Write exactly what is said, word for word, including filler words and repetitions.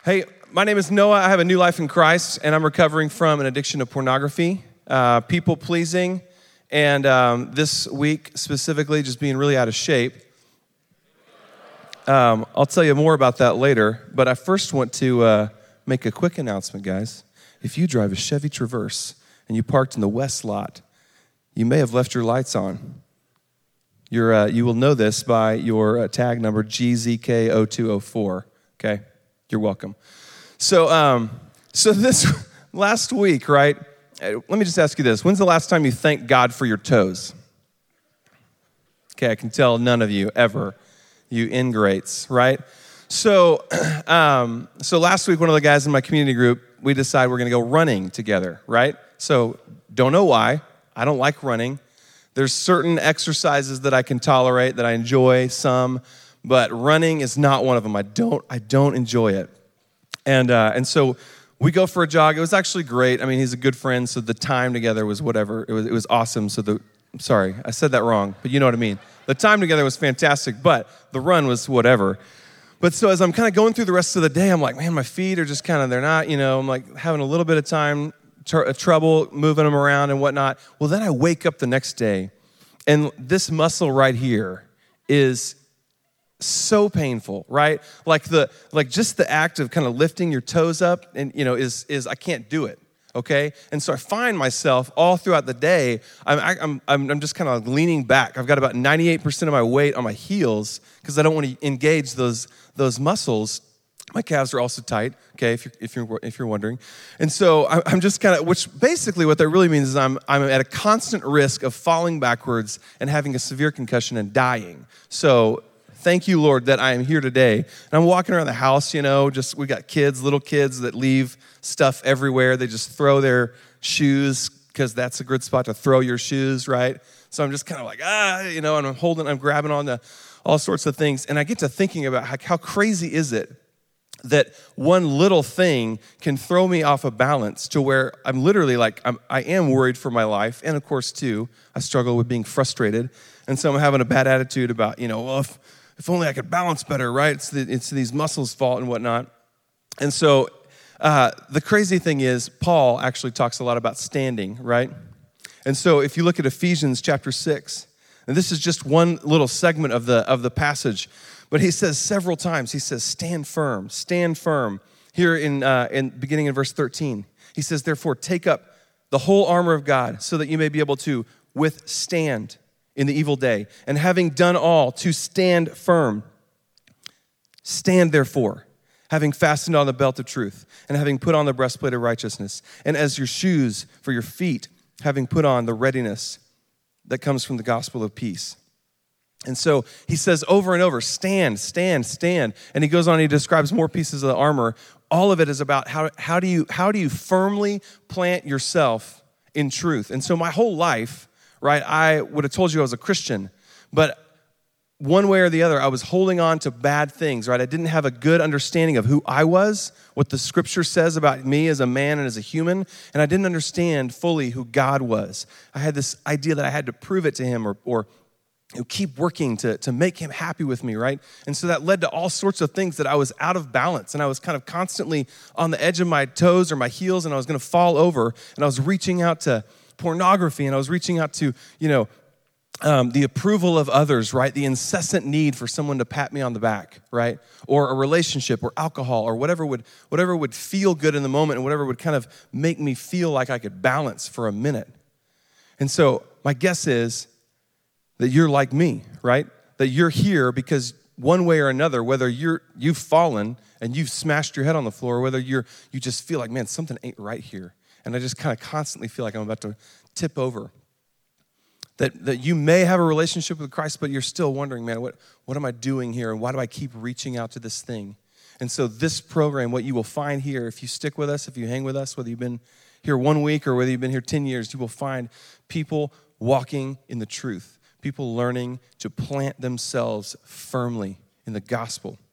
Hey, my name is Noah. I have a new life in Christ, and I'm recovering from an addiction to pornography, uh, people-pleasing, and um, this week specifically just being really out of shape. Um, I'll tell you more about that later, but I first want to uh, make a quick announcement, guys. If you drive a Chevy Traverse and you parked in the west lot, you may have left your lights on. You're, uh, you will know this by your uh, tag number G Z K zero two zero four, okay? You're welcome. So, um, so this last week, right? Let me just ask you this. When's the last time you thanked God for your toes? Okay, I can tell none of you ever. You ingrates, right? So, um, so last week, one of the guys in my community group, we decided we're going to go running together, right? So, don't know why. I don't like running. There's certain exercises that I can tolerate, that I enjoy some, but running is not one of them. I don't, I don't enjoy it. And uh, and so we go for a jog. It was actually great. I mean, he's a good friend, so the time together was whatever. It was it was awesome. So the, I'm sorry, I said that wrong, but you know what I mean. The time together was fantastic, but the run was whatever. But so as I'm kind of going through the rest of the day, I'm like, man, my feet are just kind of, they're not, you know, I'm like having a little bit of time, tr- trouble moving them around and whatnot. Well, then I wake up the next day, and this muscle right here is so painful, right? Like the like just the act of kind of lifting your toes up, and you know, is is I can't do it. Okay, and so I find myself all throughout the day, I'm I'm I'm, I'm just kind of leaning back. I've got about ninety-eight percent of my weight on my heels because I don't want to engage those those muscles. My calves are also tight. Okay, if you're if you're if you're wondering, and so I'm just kind of, which basically what that really means is I'm I'm at a constant risk of falling backwards and having a severe concussion and dying. So thank you, Lord, that I am here today. And I'm walking around the house, you know, just we got kids, little kids that leave stuff everywhere. They just throw their shoes because that's a good spot to throw your shoes, right? So I'm just kind of like, ah, you know, and I'm holding, I'm grabbing on to all sorts of things. And I get to thinking about how, how crazy is it that one little thing can throw me off of balance to where I'm literally like, I'm, I am worried for my life. And of course, too, I struggle with being frustrated. And so I'm having a bad attitude about, you know, well, if, if only I could balance better, right? It's, the, it's these muscles' fault and whatnot. And so uh, the crazy thing is, Paul actually talks a lot about standing, right? And so if you look at Ephesians chapter six, and this is just one little segment of the of the passage, but he says several times, he says, stand firm, stand firm. Here in, uh, in beginning in verse thirteen, he says, therefore, take up the whole armor of God so that you may be able to withstand in the evil day, and having done all, to stand firm. Stand therefore, having fastened on the belt of truth, and having put on the breastplate of righteousness, and as your shoes for your feet, having put on the readiness that comes from the gospel of peace. And so he says over and over, stand, stand, stand. And he goes on, he describes more pieces of the armor. All of it is about how, how do you how do you firmly plant yourself in truth. And so my whole life, right, I would have told you I was a Christian, but one way or the other, I was holding on to bad things, right? I didn't have a good understanding of who I was, what the scripture says about me as a man and as a human, and I didn't understand fully who God was. I had this idea that I had to prove it to him or, or you know, keep working to, to make him happy with me, right? And so that led to all sorts of things that I was out of balance, and I was kind of constantly on the edge of my toes or my heels, and I was going to fall over, and I was reaching out to pornography, and I was reaching out to, you know, um, the approval of others, right? The incessant need for someone to pat me on the back, right? Or a relationship or alcohol or whatever would whatever would feel good in the moment and whatever would kind of make me feel like I could balance for a minute. And so my guess is that you're like me, right? That you're here because one way or another, whether you're you've fallen and you've smashed your head on the floor, or whether you're you just feel like, man, something ain't right here. And I just kind of constantly feel like I'm about to tip over. That that you may have a relationship with Christ, but you're still wondering, man, what, what am I doing here? And why do I keep reaching out to this thing? And so this program, what you will find here, if you stick with us, if you hang with us, whether you've been here one week or whether you've been here ten years, you will find people walking in the truth, people learning to plant themselves firmly in the gospel.